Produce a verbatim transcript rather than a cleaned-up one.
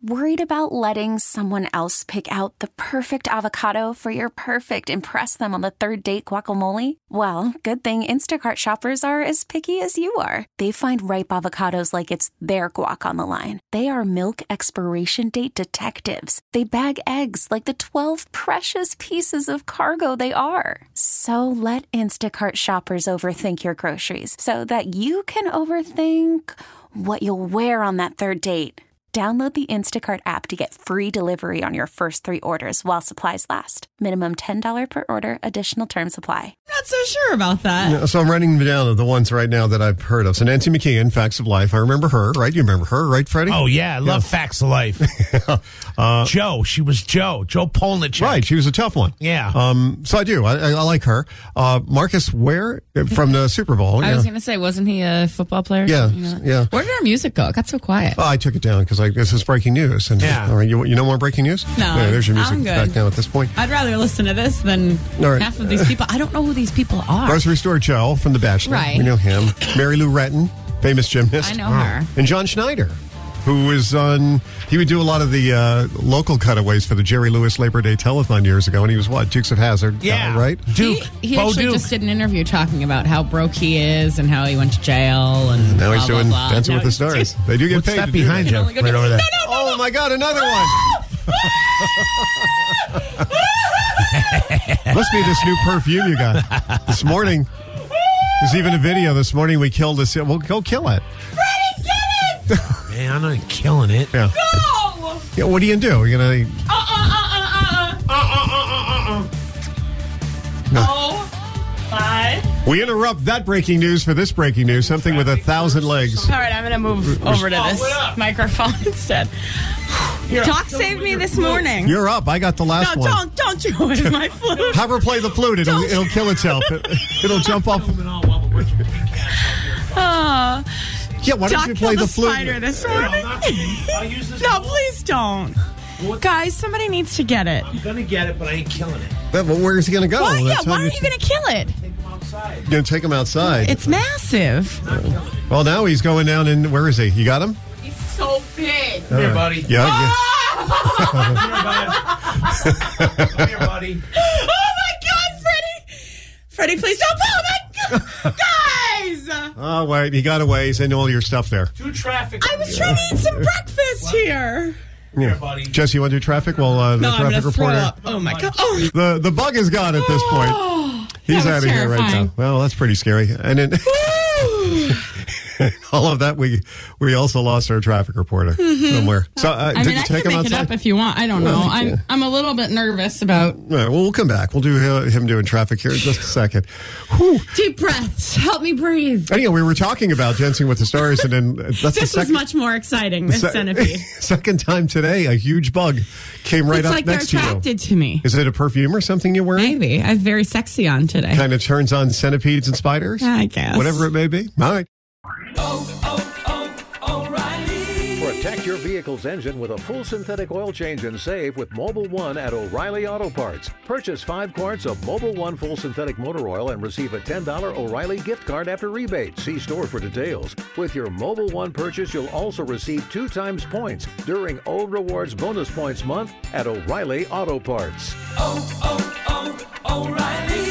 Worried about letting someone else pick out the perfect avocado for your perfect impress them on the third date guacamole? Well, good thing Instacart shoppers are as picky as you are. They find ripe avocados like it's their guac on the line. They are milk expiration date detectives. They bag eggs like the twelve precious pieces of cargo they are. So let Instacart shoppers overthink your groceries so that you can overthink what you'll wear on that third date. Download the Instacart app to get free delivery on your first three orders while supplies last. Minimum ten dollars per order. Additional terms apply. Not so sure about that. Yeah, so I'm writing down the ones right now that I've heard of. So Nancy McKeon, Facts of Life. I remember her, right? You remember her, right, Freddie? Oh, yeah. I love Yeah. Facts of Life. uh, Joe. She was Joe. Joe Polnick. Right. She was a tough one. Yeah. Um. So I do. I, I, I like her. Uh, Marcus Ware from the Super Bowl. I yeah. was going to say, wasn't he a football player? Yeah, You know? yeah. Where did our music go? It got so quiet. Oh, I took it down because this is breaking news. And, Yeah. All right. You, you know more breaking news? No, Yeah, there's your music I'm good. back now at this point. I'd rather listen to this than All right. half of these people. I don't know who these people are. Grocery Store Joe from The Bachelor. Right. We know him. Mary Lou Retton, famous gymnast. I know her. And John Schneider, who was on, he would do a lot of the uh, local cutaways for the Jerry Lewis Labor Day Telethon years ago. And he was what? Dukes of Hazzard. Yeah. Uh, right? Duke. He, he Bo actually Duke. just did an interview talking about how broke he is and how he went to jail. And Now he's blah, doing blah, blah. Dancing Now with the he's- Stars. They do get What's paid that to do behind you? only gonna Right do- over there. Oh, my God, another one. Must be this new perfume you got. This morning, there's even a video this morning we killed this. We'll go kill it. Freddie, get it! Man, I'm not killing it. Yeah. Go! Yeah, what are you going to do? You're going to... Uh, uh, uh, uh, uh. Uh, uh, uh, uh, uh. Oh, my. We interrupt that breaking news for this breaking news, something with a thousand legs. All right, I'm going to move over to Oh, this what up? microphone instead. Here, Doc show saved me me your this flute. morning. You're up. I got the last no, one. don't, don't do it. It's my flute. Have her play the flute. It'll, Don't. it'll kill itself. It, it'll jump off. Filming all while we're working cats out here. Uh, Yeah, why don't Doc you play killed the a flute? spider this No, morning. not me. I'll use this. No, please don't. What? Guys, somebody needs to get it. I'm gonna get it, but I ain't killing it. Yeah, well, where's he going to go? Why? Yeah, That's how why are you going to kill it? Take them outside. You're going to take him outside. It's massive. Not killing it. Well, now he's going down in... Where is he? You got him? He's so big. Come here, buddy. Yeah. yeah. Come here, bud. Come here, buddy. Oh my God, Freddie! Freddie, please don't pull him! Guys! Oh, wait. He got away. He's in all your stuff there. Do traffic. I was trying to eat some breakfast here. Come here, buddy. Jesse, you want to do traffic? Well, uh, the No, I'm traffic gonna throw reporter... up. Oh my God! Oh, The, the bug is gone at this point. He's that out was of here right now. terrifying. Well, that's pretty scary. And then... all of that, we we also lost our traffic reporter somewhere. So, uh, I did mean, you I take can him make it outside? up if you want. I don't know. Well, you I'm can. I'm a little bit nervous about All right, well, we'll come back. We'll do uh, him doing traffic here in just a second. Whew. deep breaths. Help me breathe. Anyway, we were talking about Dancing with the Stars, and then that's the This was second, much more exciting. This se- centipede. second time today, a huge bug came right It's up like they're next to you. attracted to me. Is it a perfume or something you're wearing? Maybe. I'm very sexy on today. Kind of turns on centipedes and spiders? I guess. Whatever it may be. All right. Protect your vehicle's engine with a full synthetic oil change and save with Mobile One at O'Reilly Auto Parts. Purchase five quarts of Mobile One full synthetic motor oil and receive a ten dollars O'Reilly gift card after rebate. See store for details. With your Mobile One purchase, you'll also receive two times points during O Rewards Bonus Points Month at O'Reilly Auto Parts. Oh, oh, oh, O'Reilly